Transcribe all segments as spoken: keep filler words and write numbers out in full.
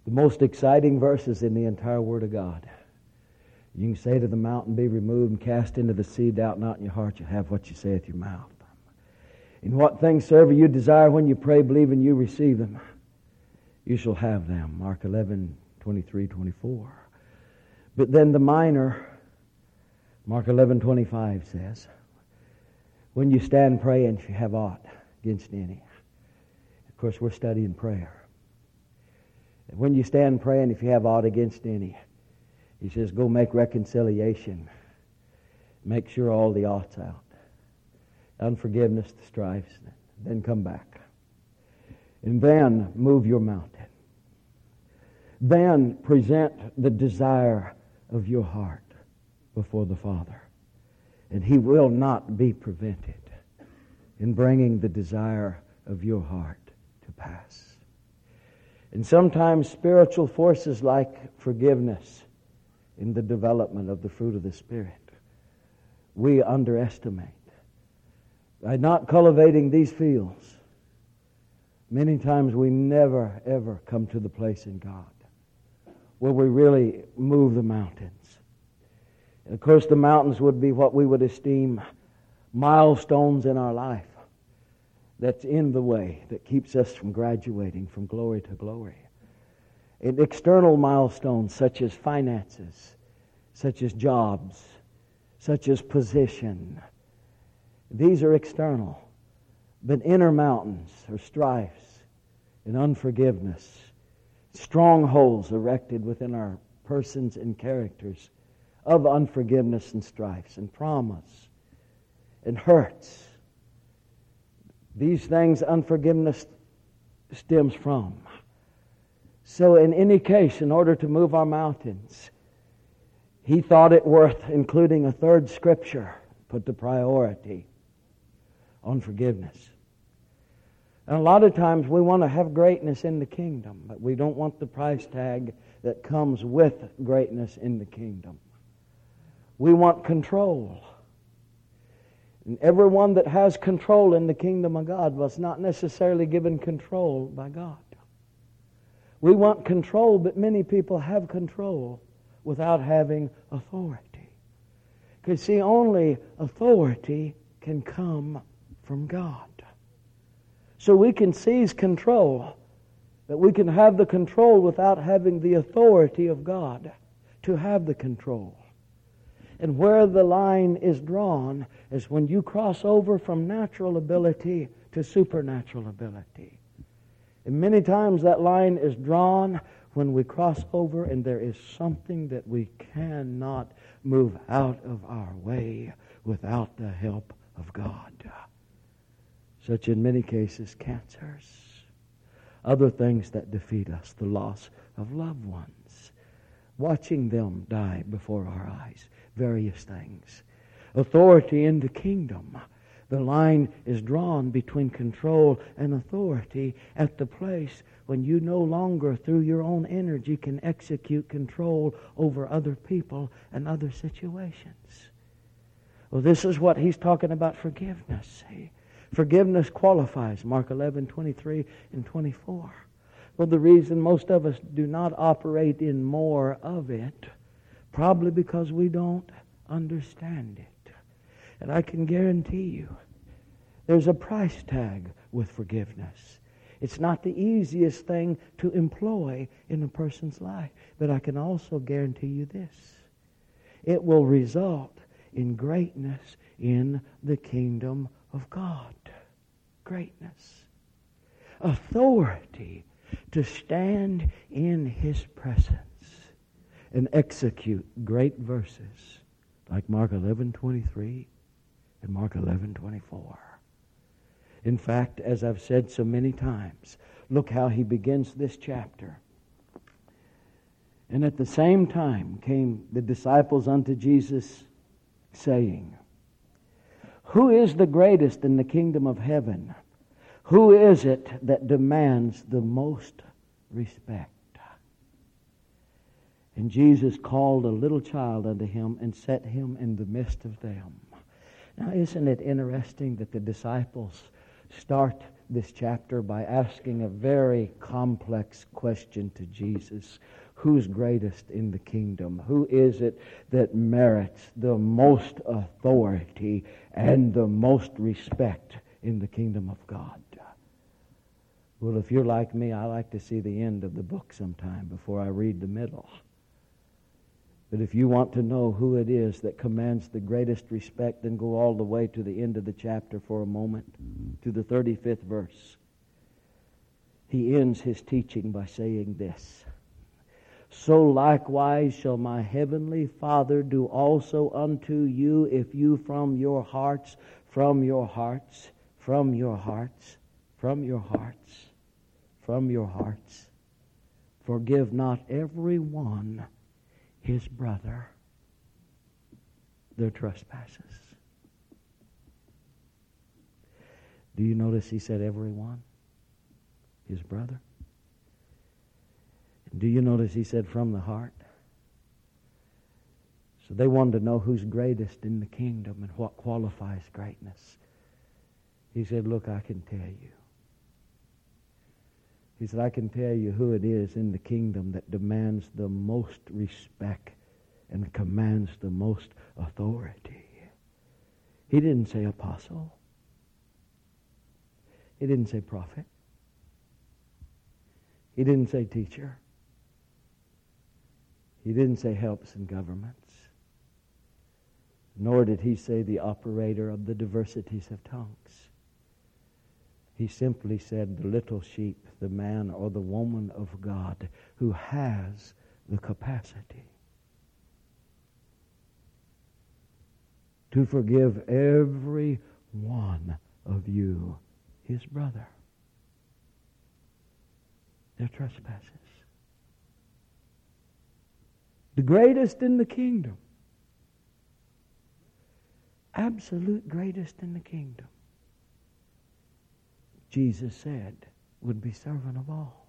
The most exciting verses in the entire Word of God. You can say to the mountain, be removed and cast into the sea, doubt not in your heart, you have what you say with your mouth. In what things soever you desire when you pray, believe and you receive them, you shall have them. Mark eleven, twenty-three, twenty-four. But then the minor, Mark eleven, twenty-five says, when you stand praying, if you have aught against any. Of course, we're studying prayer. When you stand praying, if you have aught against any, he says, go make reconciliation. Make sure all the aught's out. Unforgiveness, the strifes, then come back. And then move your mountain. Then present the desire of your heart before the Father. And He will not be prevented in bringing the desire of your heart to pass. And sometimes spiritual forces like forgiveness in the development of the fruit of the Spirit, we underestimate. By not cultivating these fields, many times we never, ever come to the place in God where we really move the mountains. And of course, the mountains would be what we would esteem milestones in our life that's in the way, that keeps us from graduating from glory to glory. And external milestones such as finances, such as jobs, such as position. These are external. But inner mountains are strifes and unforgiveness, strongholds erected within our persons and characters of unforgiveness and strifes and traumas and hurts. These things unforgiveness stems from. So in any case, in order to move our mountains, he thought it worth including a third scripture, put the priority on forgiveness. And a lot of times we want to have greatness in the kingdom, but we don't want the price tag that comes with greatness in the kingdom. We want control. And everyone that has control in the kingdom of God was not necessarily given control by God. We want control, but many people have control without having authority. Because see, only authority can come from God. So we can seize control, but we can have the control without having the authority of God to have the control. And where the line is drawn is when you cross over from natural ability to supernatural ability. And many times that line is drawn when we cross over and there is something that we cannot move out of our way without the help of God. Such in many cases cancers, other things that defeat us, the loss of loved ones, watching them die before our eyes, various things. Authority in the kingdom. The line is drawn between control and authority at the place when you no longer, through your own energy, can execute control over other people and other situations. Well, this is what he's talking about forgiveness. See? Forgiveness qualifies, Mark eleven, twenty-three and twenty-four. Well, the reason most of us do not operate in more of it, probably because we don't understand it. And I can guarantee you, there's a price tag with forgiveness. It's not the easiest thing to employ in a person's life. But I can also guarantee you this. It will result in greatness in the kingdom of God. Greatness. Authority to stand in His presence and execute great verses like Mark eleven, twenty-three and Mark eleven, twenty-four. In fact, as I've said so many times, look how he begins this chapter. And at the same time came the disciples unto Jesus, saying, who is the greatest in the kingdom of heaven? Who is it that demands the most respect? And Jesus called a little child unto him and set him in the midst of them. Now, isn't it interesting that the disciples start this chapter by asking a very complex question to Jesus. Who's greatest in the kingdom? Who is it that merits the most authority and the most respect in the kingdom of God? Well, if you're like me, I like to see the end of the book sometime before I read the middle. But if you want to know who it is that commands the greatest respect, then go all the way to the end of the chapter for a moment, to the thirty-fifth verse. He ends his teaching by saying this: "So likewise shall my heavenly Father do also unto you, if you from your hearts, from your hearts, from your hearts, from your hearts, from your hearts, forgive not every one his brother their trespasses." Do you notice he said everyone? His brother. Do you notice he said from the heart? So they wanted to know who's greatest in the kingdom and what qualifies greatness. He said, look, I can tell you. He said, I can tell you who it is in the kingdom that demands the most respect and commands the most authority. He didn't say apostle. He didn't say prophet. He didn't say teacher. He didn't say helps in governments. Nor did he say the operator of the diversities of tongues. He simply said the little sheep, the man or the woman of God who has the capacity to forgive every one of you, his brother, their trespasses. The greatest in the kingdom, absolute greatest in the kingdom, Jesus said, would be servant of all.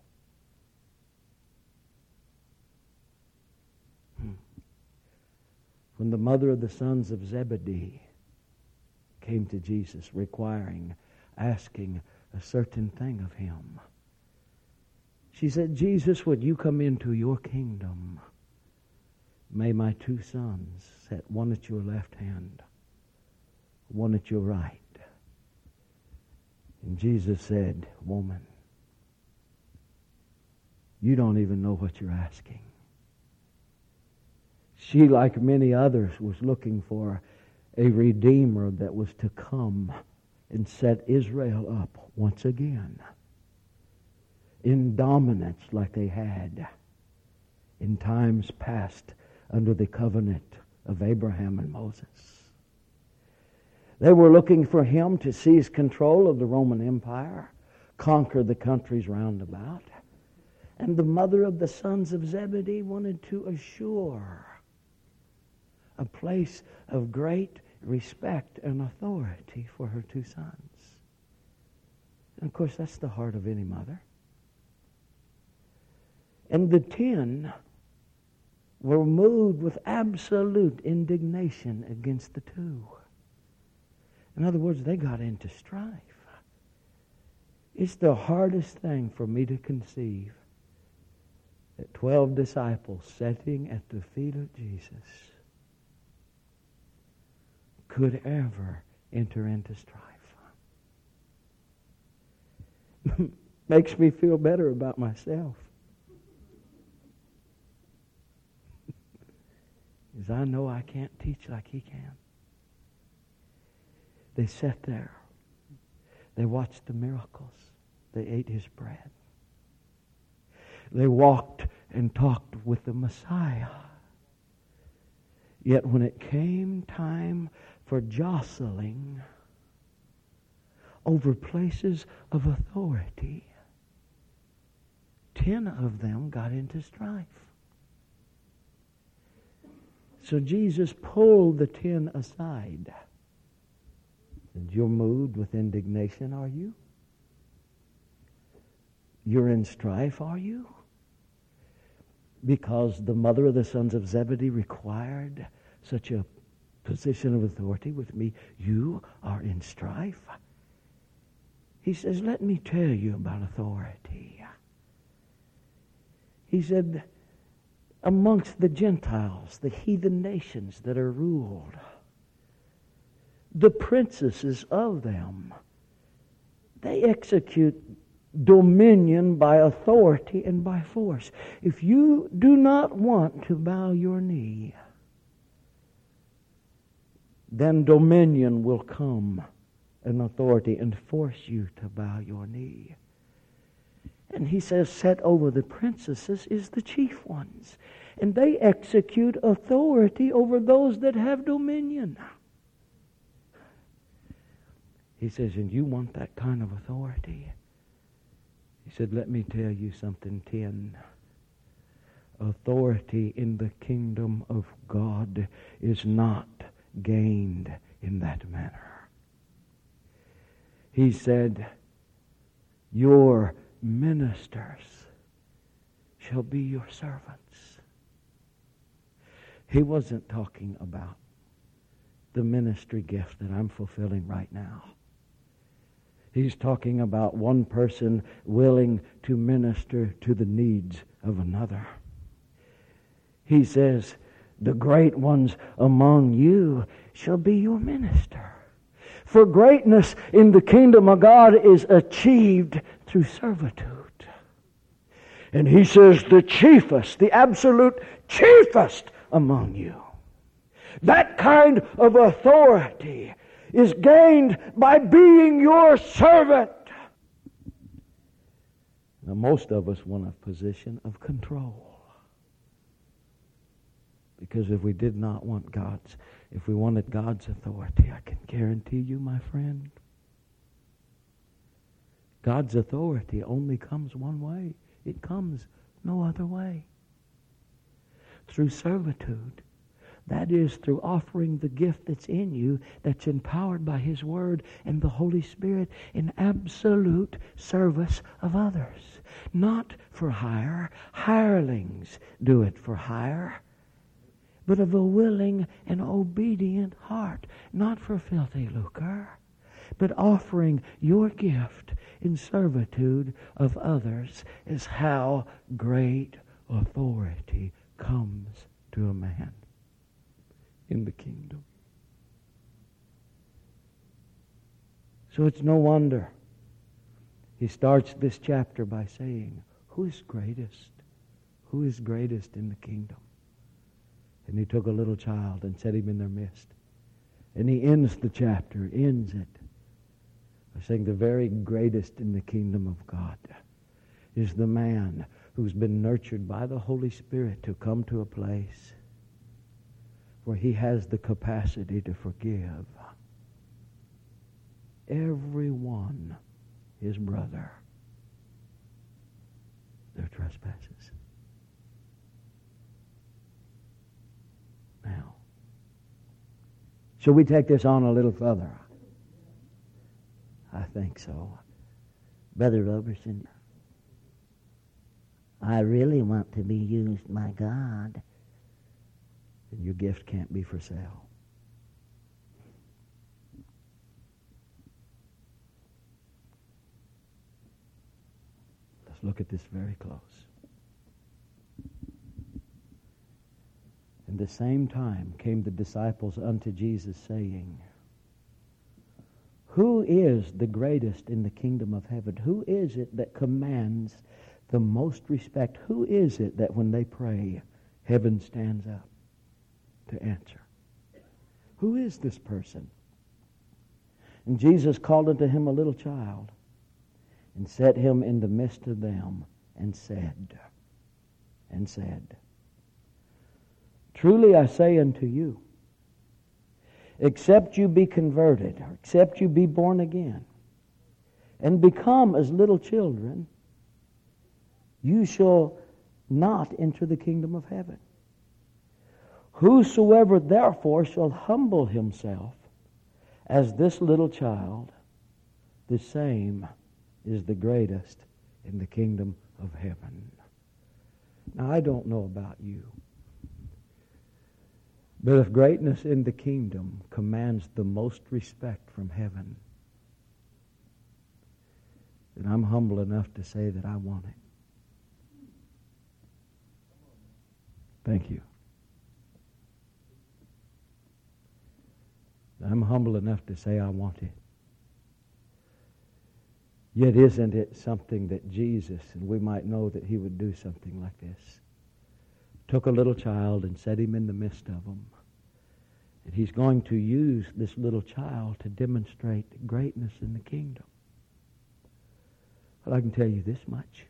Hmm. When the mother of the sons of Zebedee came to Jesus requiring, asking a certain thing of him, she said, Jesus, would you come into your kingdom? May my two sons set one at your left hand, one at your right. And Jesus said, woman, you don't even know what you're asking. She, like many others, was looking for a Redeemer that was to come and set Israel up once again in dominance like they had in times past under the covenant of Abraham and Moses. They were looking for him to seize control of the Roman Empire, conquer the countries round about. And the mother of the sons of Zebedee wanted to assure a place of great respect and authority for her two sons. And of course, that's the heart of any mother. And the ten were moved with absolute indignation against the two. In other words, they got into strife. It's the hardest thing for me to conceive that twelve disciples sitting at the feet of Jesus could ever enter into strife. Makes me feel better about myself. Because I know I can't teach like he can. They sat there. They watched the miracles. They ate his bread. They walked and talked with the Messiah. Yet when it came time for jostling over places of authority, ten of them got into strife. So Jesus pulled the ten aside. And you're moved with indignation, are you? You're in strife, are you? Because the mother of the sons of Zebedee required such a position of authority with me. You are in strife. He says, let me tell you about authority. He said, amongst the Gentiles, the heathen nations that are ruled, the princesses of them, they execute dominion by authority and by force. If you do not want to bow your knee, then dominion will come and authority and force you to bow your knee. And he says, set over the princesses is the chief ones. And they execute authority over those that have dominion. He says, and you want that kind of authority? He said, let me tell you something, Tim. Authority in the kingdom of God is not gained in that manner. He said, your ministers shall be your servants. He wasn't talking about the ministry gift that I'm fulfilling right now. He's talking about one person willing to minister to the needs of another. He says, the great ones among you shall be your minister. For greatness in the kingdom of God is achieved through servitude. And he says, the chiefest, the absolute chiefest among you. That kind of authority is gained by being your servant. Now, most of us want a position of control. Because if we did not want God's, if we wanted God's authority, I can guarantee you, my friend, God's authority only comes one way. It comes no other way. Through servitude. That is through offering the gift that's in you, that's empowered by His Word and the Holy Spirit in absolute service of others. Not for hire. Hirelings do it for hire. But of a willing and obedient heart. Not for filthy lucre. But offering your gift in servitude of others is how great authority comes to a man in the kingdom. So it's no wonder he starts this chapter by saying, who is greatest? Who is greatest in the kingdom? And he took a little child and set him in their midst. And he ends the chapter, ends it, by saying the very greatest in the kingdom of God is the man who's been nurtured by the Holy Spirit to come to a place where he has the capacity to forgive everyone, his brother, their trespasses. Now, shall we take this on a little further? I think so. Brother Roberson, I really want to be used by God. And your gift can't be for sale. Let's look at this very close. And the same time came the disciples unto Jesus, saying, who is the greatest in the kingdom of heaven? Who is it that commands the most respect? Who is it that when they pray, heaven stands up to answer? Who is this person? And Jesus called unto him a little child and set him in the midst of them and said, and said, truly I say unto you, except you be converted, or except you be born again, and become as little children, you shall not enter the kingdom of heaven. Whosoever therefore shall humble himself as this little child, the same is the greatest in the kingdom of heaven. Now, I don't know about you, but if greatness in the kingdom commands the most respect from heaven, then I'm humble enough to say that I want it. Thank you. I'm humble enough to say I want it. Yet isn't it something that Jesus, and we might know that he would do something like this, took a little child and set him in the midst of them. And he's going to use this little child to demonstrate greatness in the kingdom. But I can tell you this much.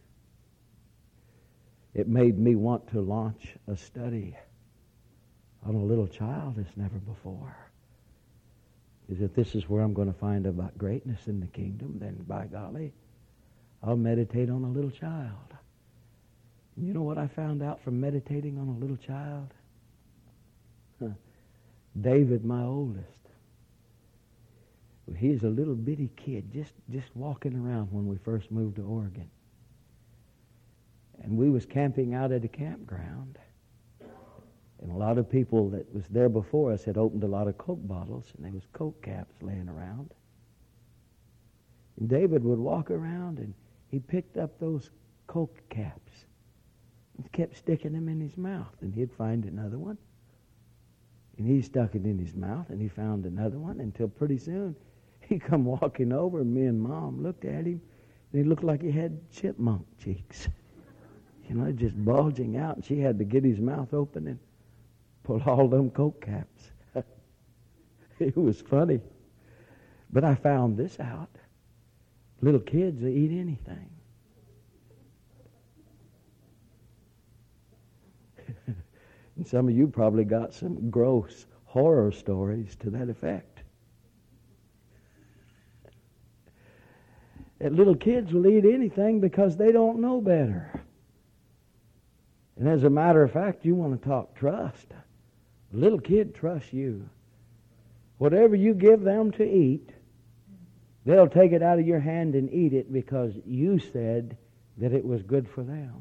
It made me want to launch a study on a little child as never before. Is if this is where I'm going to find about greatness in the kingdom, then by golly, I'll meditate on a little child. And you know what I found out from meditating on a little child? Huh. David, my oldest. Well, he's a little bitty kid, just, just walking around when we first moved to Oregon. And we was camping out at a campground. And a lot of people that was there before us had opened a lot of Coke bottles, and there was Coke caps laying around. And David would walk around, and he picked up those Coke caps and kept sticking them in his mouth. And he'd find another one, and he stuck it in his mouth, and he found another one, until pretty soon he come walking over, and me and Mom looked at him, and he looked like he had chipmunk cheeks. You know, just bulging out, and she had to get his mouth open and pull all them Coke caps. It was funny. But I found this out. Little kids will eat anything. And some of you probably got some gross horror stories to that effect. That little kids will eat anything because they don't know better. And as a matter of fact, you want to talk trust. A little kid trusts you. Whatever you give them to eat, they'll take it out of your hand and eat it because you said that it was good for them.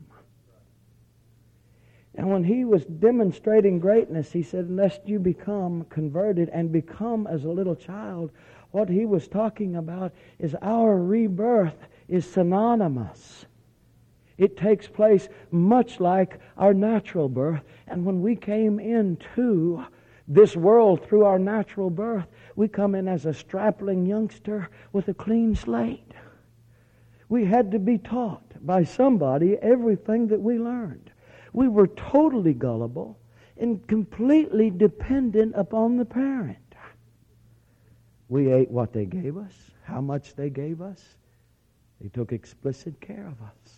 And when he was demonstrating greatness, he said, lest you become converted and become as a little child. What he was talking about is our rebirth is synonymous. It takes place much like our natural birth. And when we came into this world through our natural birth, we come in as a strapling youngster with a clean slate. We had to be taught by somebody everything that we learned. We were totally gullible and completely dependent upon the parent. We ate what they gave us, how much they gave us. They took explicit care of us.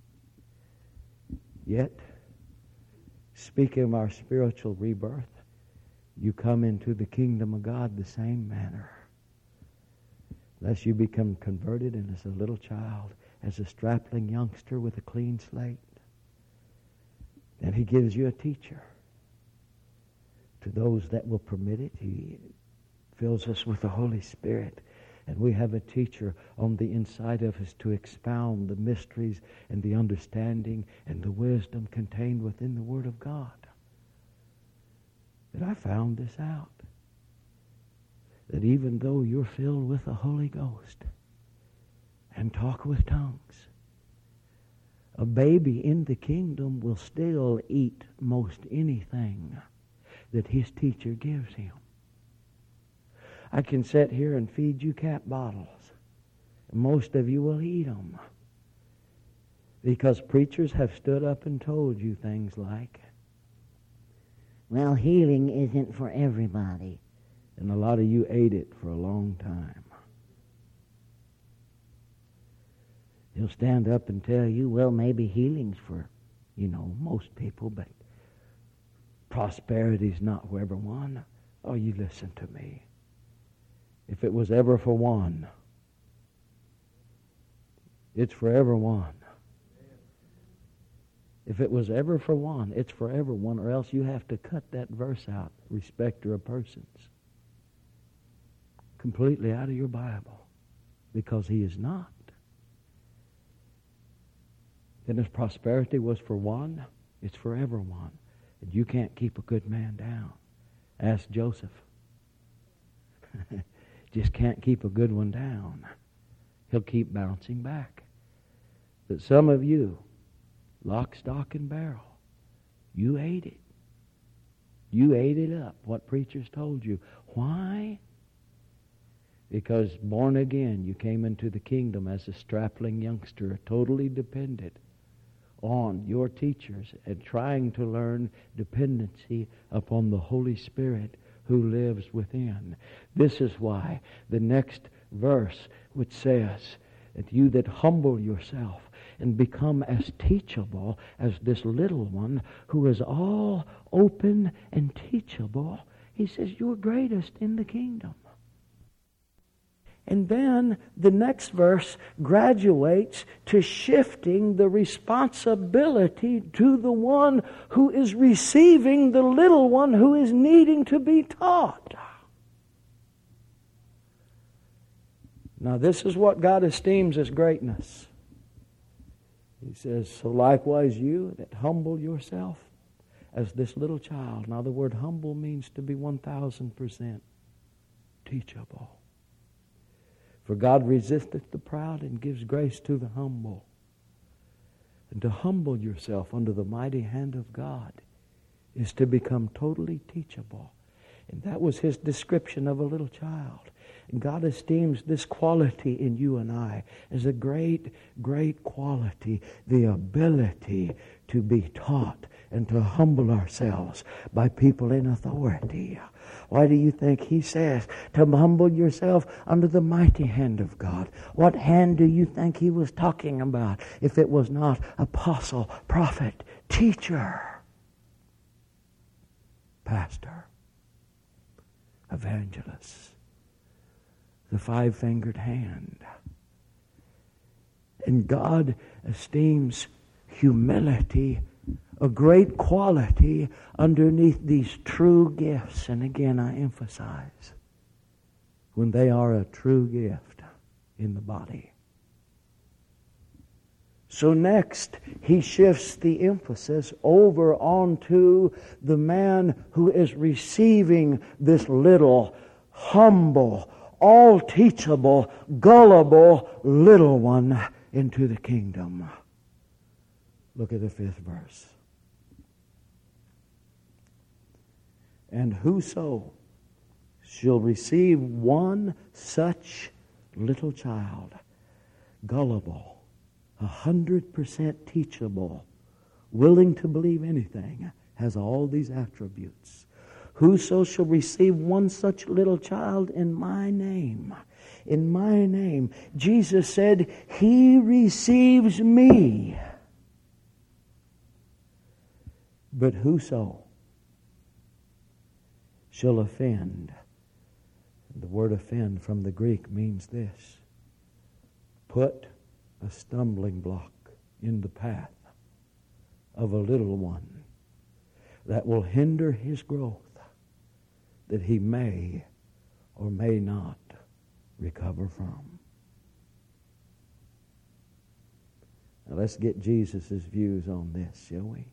Yet, speaking of our spiritual rebirth, you come into the kingdom of God the same manner. Unless you become converted and as a little child, as a strapling youngster with a clean slate, then he gives you a teacher. To those that will permit it, he fills us with the Holy Spirit. And we have a teacher on the inside of us to expound the mysteries and the understanding and the wisdom contained within the Word of God. But I found this out. That even though you're filled with the Holy Ghost and talk with tongues, a baby in the kingdom will still eat most anything that his teacher gives him. I can sit here and feed you cap bottles. Most of you will eat them. Because preachers have stood up and told you things like, well, healing isn't for everybody. And a lot of you ate it for a long time. He'll stand up and tell you, well, maybe healing's for, you know, most people, but prosperity's not for everyone. Oh, you listen to me. If it was ever for one, it's for everyone. If it was ever for one, it's for everyone, or else you have to cut that verse out, respecter of persons, completely out of your Bible, because he is not. Then if prosperity was for one, it's for everyone. And you can't keep a good man down. Ask Joseph. Just can't keep a good one down. He'll keep bouncing back. But some of you, lock, stock, and barrel, you ate it. You ate it up, what preachers told you. Why? Because born again, you came into the kingdom as a strapling youngster, totally dependent on your teachers and trying to learn dependency upon the Holy Spirit who lives within. This is why the next verse, which says that you that humble yourself and become as teachable as this little one who is all open and teachable, he says you're greatest in the kingdom. And then the next verse graduates to shifting the responsibility to the one who is receiving the little one who is needing to be taught. Now this is what God esteems as greatness. He says, so likewise you that humble yourself as this little child. Now the word humble means to be one thousand percent teachable. For God resisteth the proud and gives grace to the humble. And to humble yourself under the mighty hand of God is to become totally teachable. And that was his description of a little child. And God esteems this quality in you and I as a great, great quality, the ability to be taught and to humble ourselves by people in authority. Why do you think he says to humble yourself under the mighty hand of God? What hand do you think he was talking about if it was not apostle, prophet, teacher, pastor, evangelist? The five-fingered hand. And God esteems humility a great quality underneath these true gifts. And again, I emphasize, when they are a true gift in the body. So next, he shifts the emphasis over onto the man who is receiving this little, humble, all teachable, gullible little one into the kingdom. Look at the fifth verse. And whoso shall receive one such little child, gullible, a hundred percent teachable, willing to believe anything, has all these attributes. Whoso shall receive one such little child in my name, in my name, Jesus said, he receives me. But whoso shall offend, the word offend from the Greek means this: put a stumbling block in the path of a little one that will hinder his growth, that he may or may not recover from. Now let's get Jesus' views on this, shall we?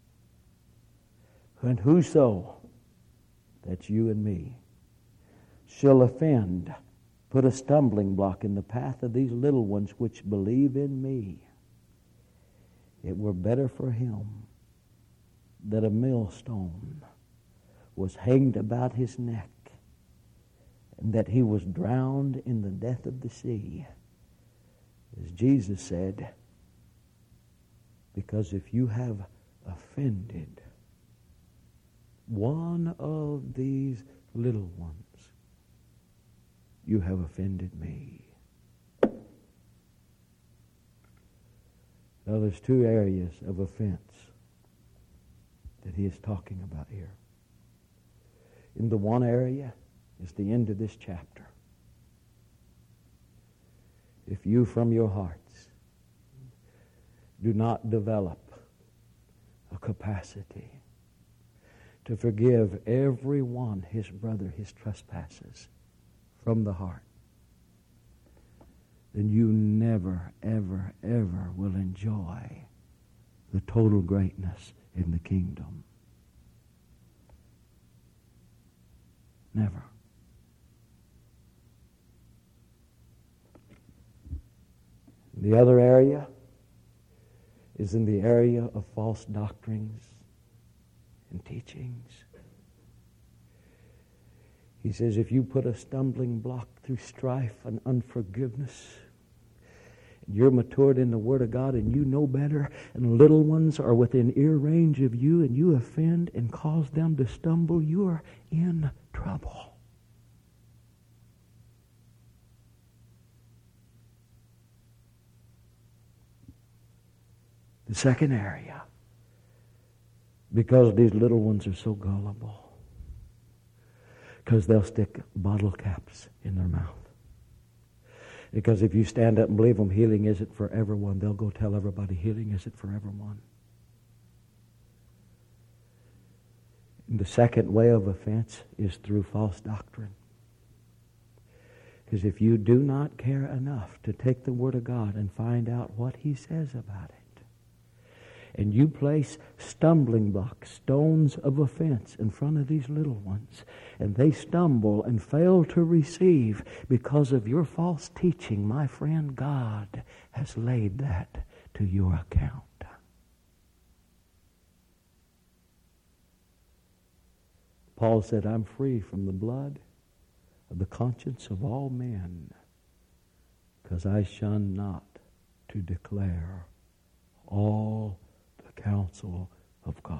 And whoso, that's you and me, shall offend, put a stumbling block in the path of these little ones which believe in me, it were better for him that a millstone was hanged about his neck, and that he was drowned in the depth of the sea. As Jesus said, because if you have offended one of these little ones, you have offended me. Now there's two areas of offense that he is talking about here. In the one area is the end of this chapter. If you from your hearts do not develop a capacity to forgive every one his brother his trespasses from the heart, then you never, ever, ever will enjoy the total greatness in the kingdom. Never. The other area is in the area of false doctrines and teachings. He says, if you put a stumbling block through strife and unforgiveness, and you're matured in the Word of God and you know better, and little ones are within ear range of you, and you offend and cause them to stumble, you are in trouble. The second area, because these little ones are so gullible, because they'll stick bottle caps in their mouth. Because if you stand up and believe them, healing isn't for everyone, they'll go tell everybody healing isn't for everyone. And the second way of offense is through false doctrine. Because if you do not care enough to take the Word of God and find out what He says about it, and you place stumbling blocks, stones of offense in front of these little ones, and they stumble and fail to receive because of your false teaching, my friend, God has laid that to your account. Paul said, I'm free from the blood of the conscience of all men, because I shun not to declare all counsel of God.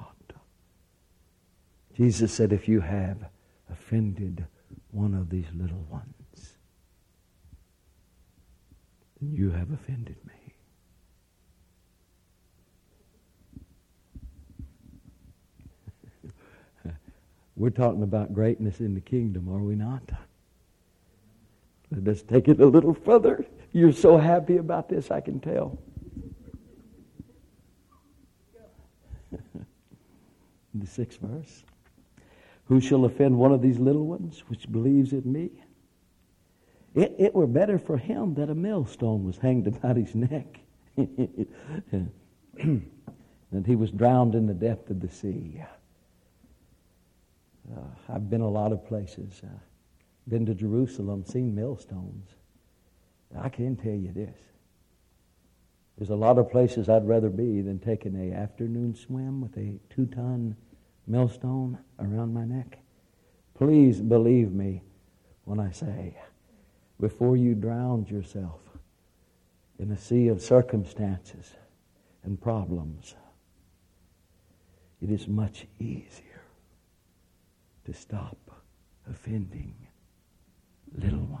Jesus said, if you have offended one of these little ones, then you have offended me. We're talking about greatness in the kingdom, are we not? Let us take it a little further. You're so happy about this, I can tell. The sixth verse. Who shall offend one of these little ones which believes in me? It, it were better for him that a millstone was hanged about his neck, and he was drowned in the depth of the sea. Uh, I've been a lot of places. Uh, been to Jerusalem, seen millstones. I can tell you this. There's a lot of places I'd rather be than taking an afternoon swim with a two-ton millstone around my neck. Please believe me when I say, before you drowned yourself in a sea of circumstances and problems, it is much easier to stop offending little ones.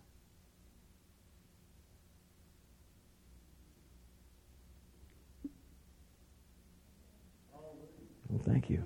Well, thank you.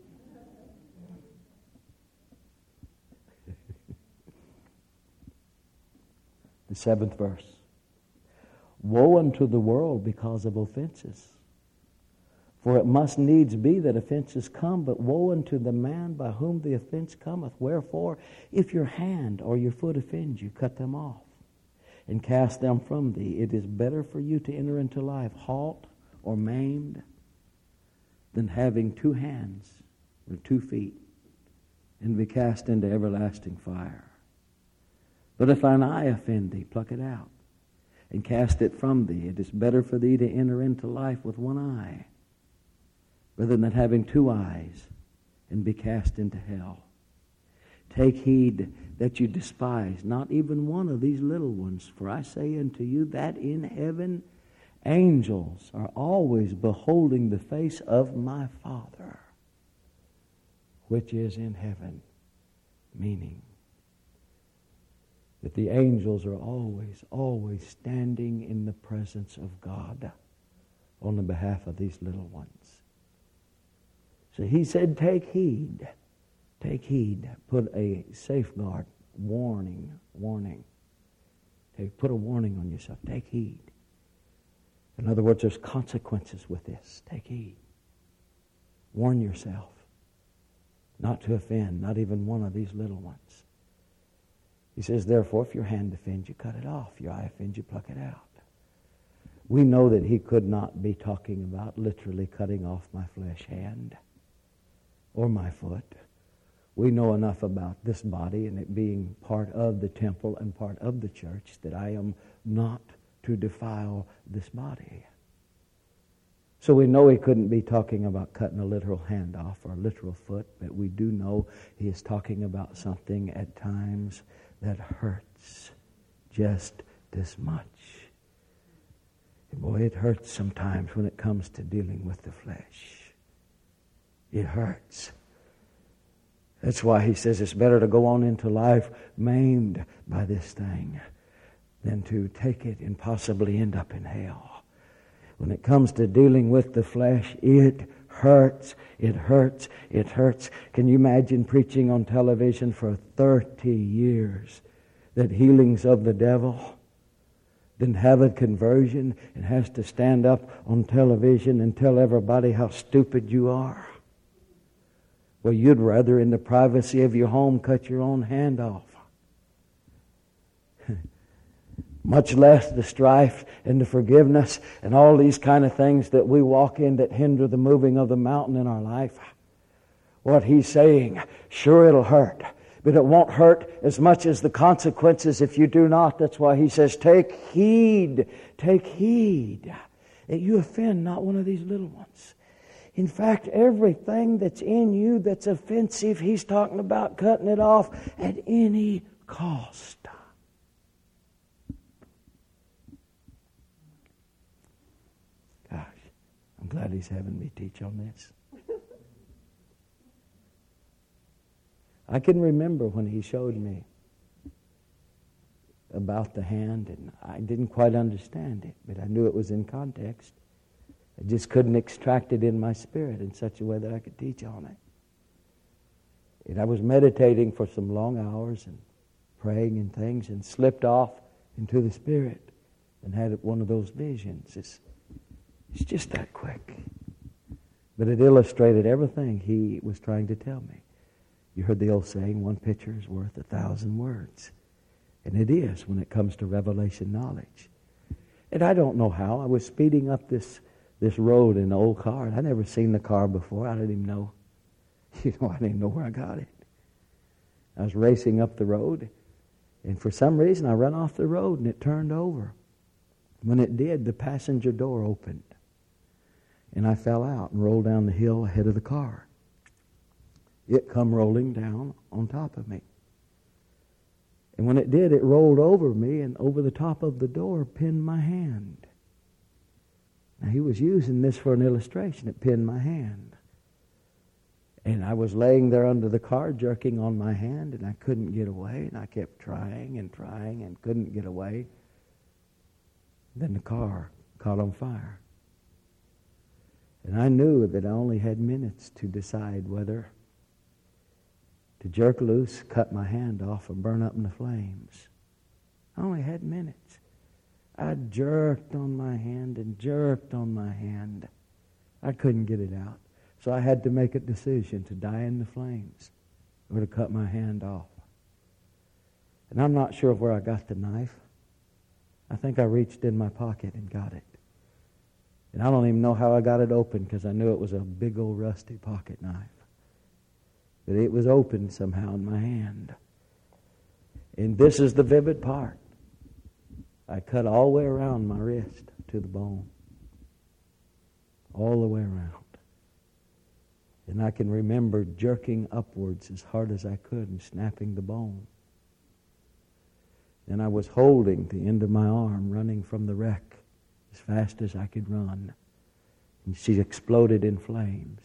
The seventh verse. Woe unto the world because of offenses. For it must needs be that offenses come, but woe unto the man by whom the offense cometh. Wherefore, if your hand or your foot offends you, cut them off, and cast them from thee. It is better for you to enter into life halt or maimed, than having two hands or two feet, and be cast into everlasting fire. But if thine eye offend thee, pluck it out, and cast it from thee. It is better for thee to enter into life with one eye, rather than having two eyes, and be cast into hell. Take heed that you despise not even one of these little ones. For I say unto you that in heaven angels are always beholding the face of my Father, which is in heaven. Meaning that the angels are always, always standing in the presence of God on the behalf of these little ones. So he said, take heed. Take heed. Put a safeguard, warning, warning. Take, put a warning on yourself. Take heed. In other words, there's consequences with this. Take heed. Warn yourself not to offend, not even one of these little ones. He says, therefore, if your hand offends you, cut it off. Your eye offends you, pluck it out. We know that he could not be talking about literally cutting off my flesh hand or my foot. We know enough about this body and it being part of the temple and part of the church that I am not to defile this body. So we know he couldn't be talking about cutting a literal hand off or a literal foot, but we do know he is talking about something at times that hurts just as much. And boy, it hurts sometimes when it comes to dealing with the flesh. It hurts. That's why he says it's better to go on into life maimed by this thing than to take it and possibly end up in hell. When it comes to dealing with the flesh, it hurts, it hurts, it hurts. Can you imagine preaching on television for thirty years that healings of the devil? Didn't have a conversion and has to stand up on television and tell everybody how stupid you are? Well, you'd rather in the privacy of your home cut your own hand off. Much less the strife and the forgiveness and all these kind of things that we walk in that hinder the moving of the mountain in our life. What he's saying, sure it'll hurt, but it won't hurt as much as the consequences if you do not. That's why he says, take heed, take heed that you offend not one of these little ones. In fact, everything that's in you that's offensive, he's talking about cutting it off at any cost. Gosh, I'm glad he's having me teach on this. I can remember when he showed me about the hand, and I didn't quite understand it, but I knew it was in context. I just couldn't extract it in my spirit in such a way that I could teach on it. And I was meditating for some long hours and praying and things and slipped off into the Spirit and had one of those visions. It's, it's just that quick. But it illustrated everything he was trying to tell me. You heard the old saying, one picture is worth a thousand words. And it is when it comes to revelation knowledge. And I don't know how. I was speeding up this this road in an old car. I'd never seen the car before. I didn't even know. You know, I didn't even know where I got it. I was racing up the road, and for some reason I ran off the road and it turned over. When it did, the passenger door opened, and I fell out and rolled down the hill ahead of the car. It come rolling down on top of me. And when it did, it rolled over me, and over the top of the door pinned my hand. Now, he was using this for an illustration. It pinned my hand. And I was laying there under the car, jerking on my hand, and I couldn't get away, and I kept trying and trying and couldn't get away. Then the car caught on fire. And I knew that I only had minutes to decide whether to jerk loose, cut my hand off, or burn up in the flames. I only had minutes. I jerked on my hand and jerked on my hand. I couldn't get it out. So I had to make a decision to die in the flames or to cut my hand off. And I'm not sure where I got the knife. I think I reached in my pocket and got it. And I don't even know how I got it open because I knew it was a big old rusty pocket knife. But it was open somehow in my hand. And this is the vivid part. I cut all the way around my wrist to the bone. All the way around. And I can remember jerking upwards as hard as I could and snapping the bone. And I was holding the end of my arm, running from the wreck as fast as I could run. And she exploded in flames.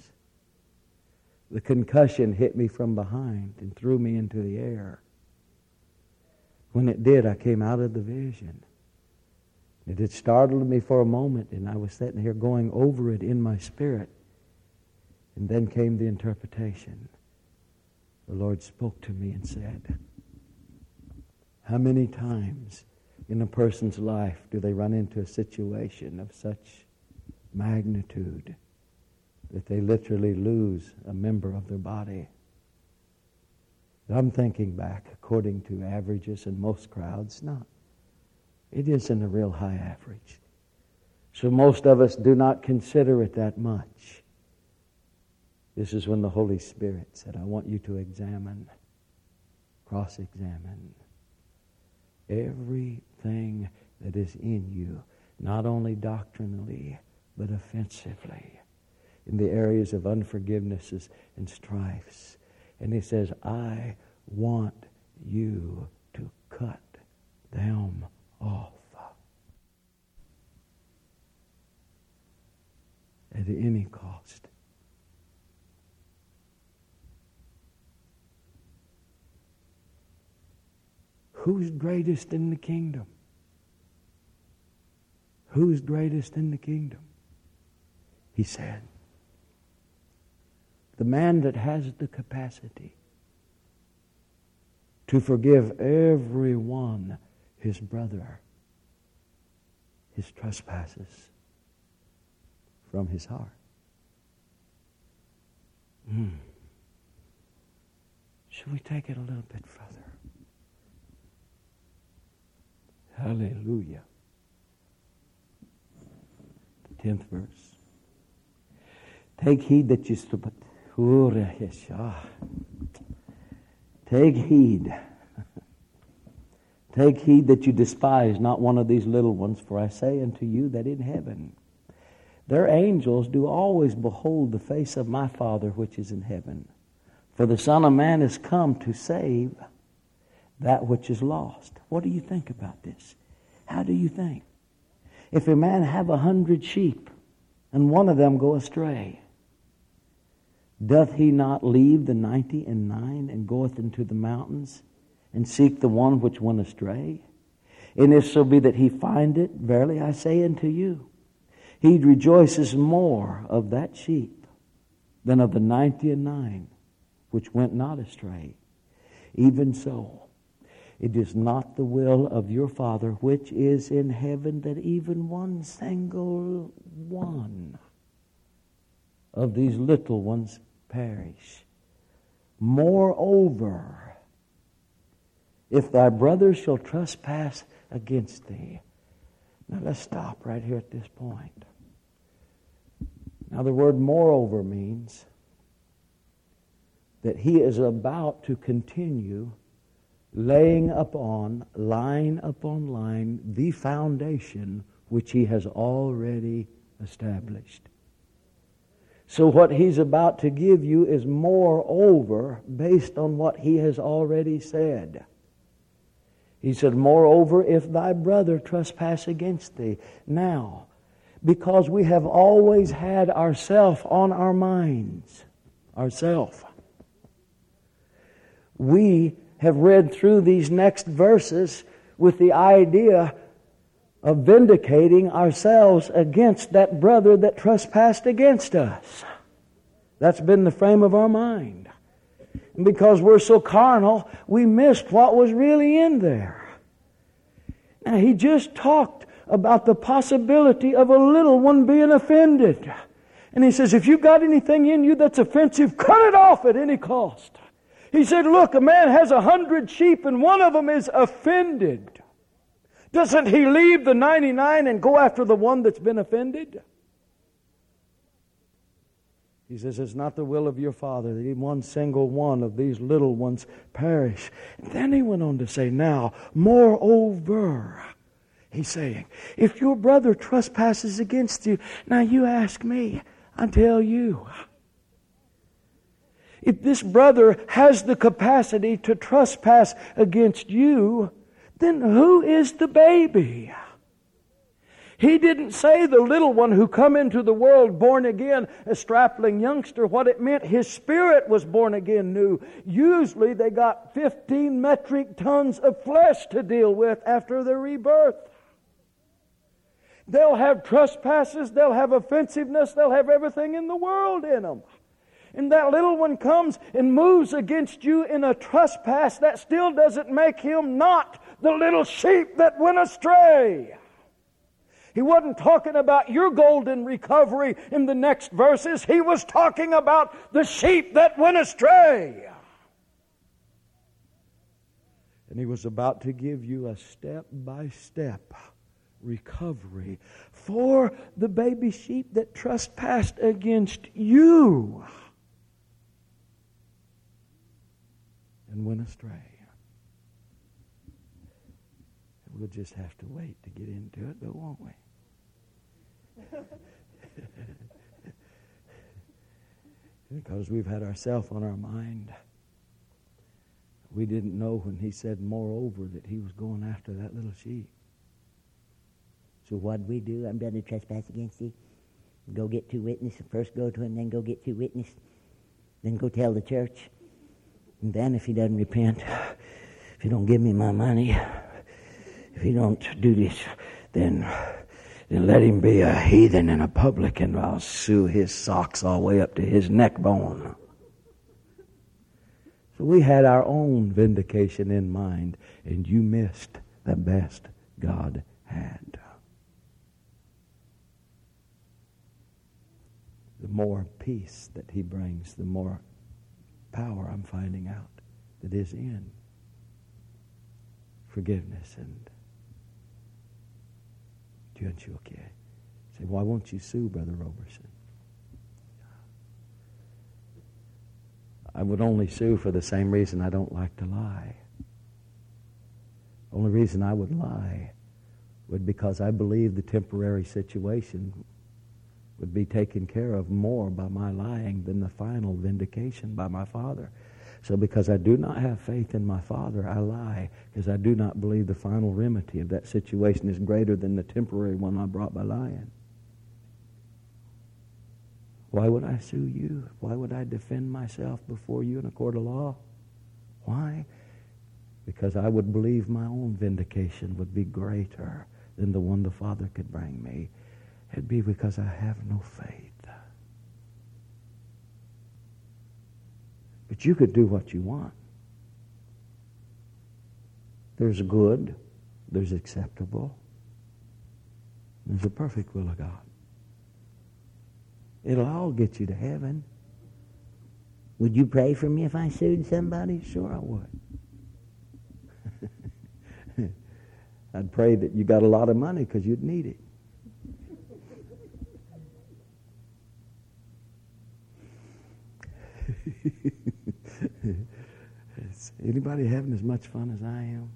The concussion hit me from behind and threw me into the air. When it did, I came out of the vision. It had startled me for a moment, and I was sitting here going over it in my spirit. And then came the interpretation. The Lord spoke to me and said, how many times in a person's life do they run into a situation of such magnitude that they literally lose a member of their body? I'm thinking back, according to averages in most crowds, not. It isn't a real high average. So most of us do not consider it that much. This is when the Holy Spirit said, I want you to examine, cross-examine everything that is in you, not only doctrinally, but offensively in the areas of unforgivenesses and strifes. And he says, I want you to cut them off at any cost. Who's greatest in the kingdom? Who's greatest in the kingdom? He said, the man that has the capacity to forgive everyone his brother his trespasses from his heart. Mm. Should we take it a little bit further? Hallelujah. The tenth verse. Take heed that you... Take heed. Take heed that you despise not one of these little ones, for I say unto you that in heaven their angels do always behold the face of my Father which is in heaven. For the Son of Man is come to save that which is lost. What do you think about this? How do you think? If a man have a hundred sheep, and one of them go astray, doth he not leave the ninety and nine, and goeth into the mountains, and seek the one which went astray? And if so be that he find it, verily I say unto you, he rejoices more of that sheep than of the ninety and nine which went not astray. Even so, it is not the will of your Father which is in heaven that even one single one of these little ones perish. Moreover, if thy brother shall trespass against thee. Now let's stop right here at this point. Now the word moreover means that he is about to continue laying upon, line upon line, the foundation which he has already established. So what he's about to give you is moreover based on what he has already said. He said, moreover, if thy brother trespass against thee. Now, because we have always had ourself on our minds, ourself, we have read through these next verses with the idea of vindicating ourselves against that brother that trespassed against us. That's been the frame of our mind. And because we're so carnal, we missed what was really in there. Now, he just talked about the possibility of a little one being offended. And he says, if you've got anything in you that's offensive, cut it off at any cost. He said, look, a man has a hundred sheep and one of them is offended. Doesn't he leave the ninety-nine and go after the one that's been offended? He says, it's not the will of your Father that even one single one of these little ones perish. And then he went on to say, now, moreover, he's saying, if your brother trespasses against you, now you ask me, I tell you, if this brother has the capacity to trespass against you, then who is the baby? He didn't say the little one who come into the world born again, a strapling youngster. What it meant, his spirit was born again new. Usually they got fifteen metric tons of flesh to deal with after their rebirth. They'll have trespasses, they'll have offensiveness, they'll have everything in the world in them. And that little one comes and moves against you in a trespass, that still doesn't make him not the little sheep that went astray. He wasn't talking about your golden recovery in the next verses. He was talking about the sheep that went astray. And he was about to give you a step-by-step recovery for the baby sheep that trespassed against you and went astray. We'll just have to wait to get into it, though, won't we? Because we've had ourselves on our mind. We didn't know when he said, moreover, that he was going after that little sheep. So what'd we do? I'm brother trespass against thee. Go get two witnesses. First go to him, then go get two witnesses. Then go tell the church. And then if he doesn't repent, if he don't give me my money, if he don't do this, then, then let him be a heathen and a publican. I'll sue his socks all the way up to his neck bone. So we had our own vindication in mind, and you missed the best God had. The more peace that he brings, the more power I'm finding out that is in forgiveness and Juanchuke. Say, why won't you sue Brother Roberson? I would only sue for the same reason I don't like to lie. The only reason I would lie would because I believe the temporary situation would be taken care of more by my lying than the final vindication by my Father. So because I do not have faith in my Father, I lie, because I do not believe the final remedy of that situation is greater than the temporary one I brought by lying. Why would I sue you? Why would I defend myself before you in a court of law? Why? Because I would believe my own vindication would be greater than the one the Father could bring me. It'd be because I have no faith. But you could do what you want. There's good, there's acceptable, there's a perfect will of God. It'll all get you to heaven. Would you pray for me if I sued somebody? Sure I would. I'd pray that you got a lot of money because you'd need it. Is anybody having as much fun as I am?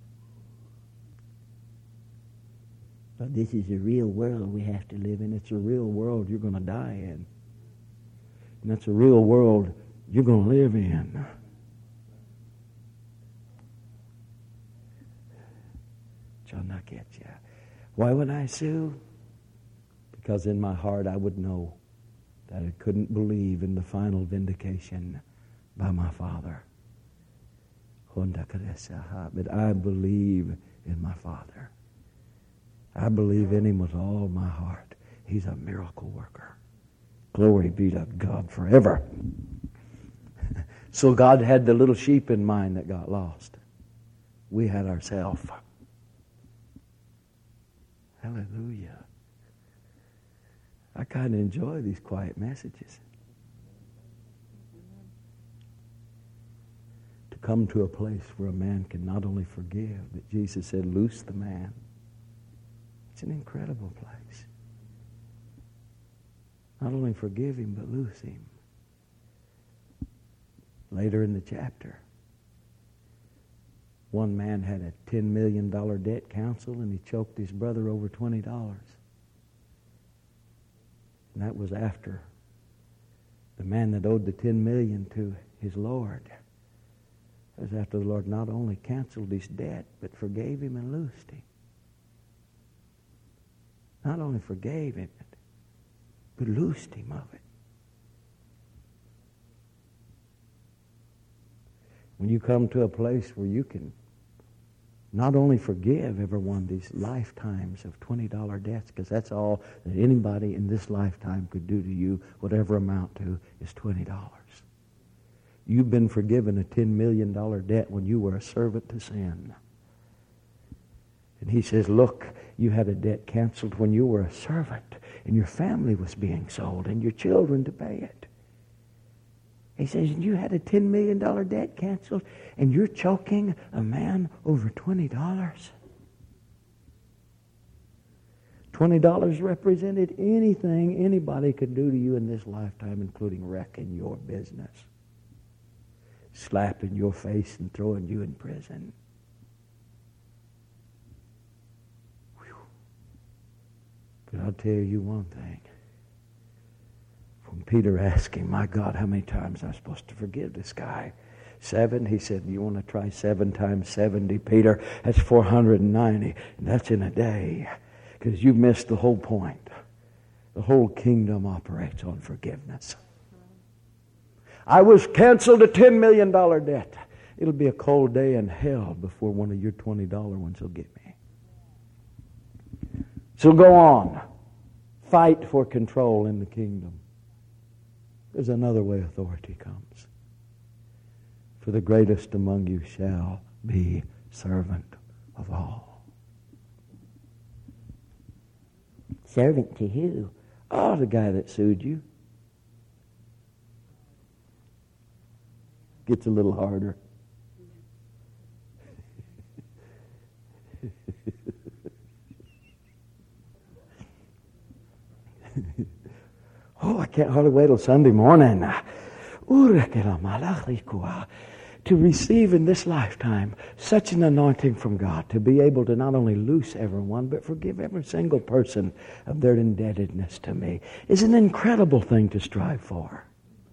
But this is a real world we have to live in. It's a real world you're going to die in. And that's a real world you're going to live in. Shall not get you. Why would I sue? Because in my heart I would know that I couldn't believe in the final vindication by my Father. But I believe in my Father. I believe in him with all my heart. He's a miracle worker. Glory be to God forever. So God had the little sheep in mind that got lost. We had ourselves. Hallelujah. I kind of enjoy these quiet messages. To come to a place where a man can not only forgive, but Jesus said, loose the man. It's an incredible place. Not only forgive him, but loose him. Later in the chapter, one man had a ten million dollars debt counsel and he choked his brother over twenty dollars. And that was after the man that owed the ten million dollars to his Lord. That was after the Lord not only canceled his debt, but forgave him and loosed him. Not only forgave him, but loosed him of it. When you come to a place where you can not only forgive every one of these lifetimes of twenty dollars debts, because that's all that anybody in this lifetime could do to you, whatever amount to, is twenty dollars. You've been forgiven a ten million dollars debt when you were a servant to sin. And he says, look, you had a debt canceled when you were a servant and your family was being sold and your children to pay it. He says, you had a ten million dollars debt canceled and you're choking a man over twenty dollars. twenty dollars represented anything anybody could do to you in this lifetime, including wrecking your business, slapping your face and throwing you in prison. But I'll tell you one thing. When Peter asked him, my God, how many times am I supposed to forgive this guy? Seven? He said, you want to try seven times seventy, Peter? That's four hundred ninety. And that's in a day. Because you've missed the whole point. The whole kingdom operates on forgiveness. I was canceled a ten million dollars debt. It'll be a cold day in hell before one of your twenty dollar ones will get me. So go on. Fight for control in the kingdom. There's another way authority comes. For the greatest among you shall be servant of all. Servant to who? Oh, the guy that sued you. Gets a little harder. Oh, I can't hardly wait till Sunday morning to receive in this lifetime such an anointing from God, to be able to not only loose everyone, but forgive every single person of their indebtedness to me, is an incredible thing to strive for.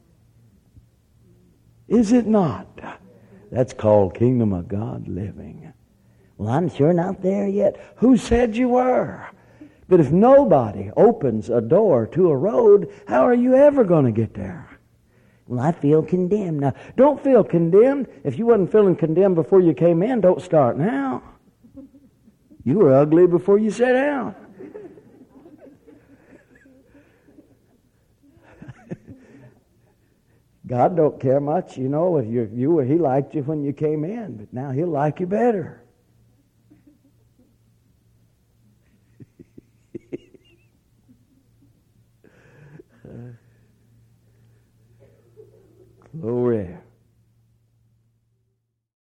Is it not? That's called kingdom of God living. Well, I'm sure not there yet. Who said you were? But if nobody opens a door to a road, how are you ever going to get there? Well, I feel condemned. Now, don't feel condemned. If you wasn't feeling condemned before you came in, don't start now. You were ugly before you sat down. God don't care much, you know. If you, you were, He liked you when you came in, but now He'll like you better. Glory.